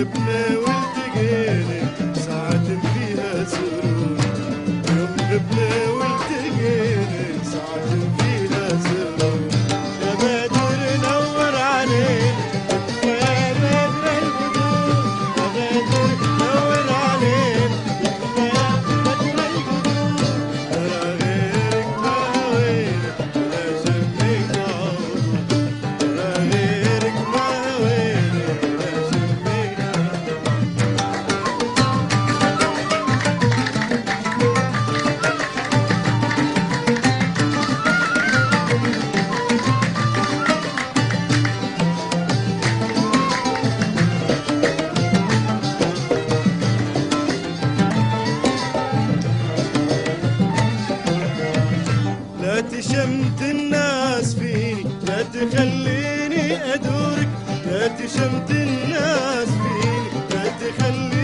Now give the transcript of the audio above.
غبنا والتقينا ساعة فيها سرور، يوم غبنا والتقينا ساعة فيها سرور. يا بدر نور علينا يا بدر البدور، يا بدر نور علينا يا بدر البدور. ترى غيرك ما هوينا ولا شمينا عمر، ترى غيرك ما هوينا ولا شمينا لا تشمت الناس فيني لا تخليني أدورك، لا تشمت الناس فيني لا تخليني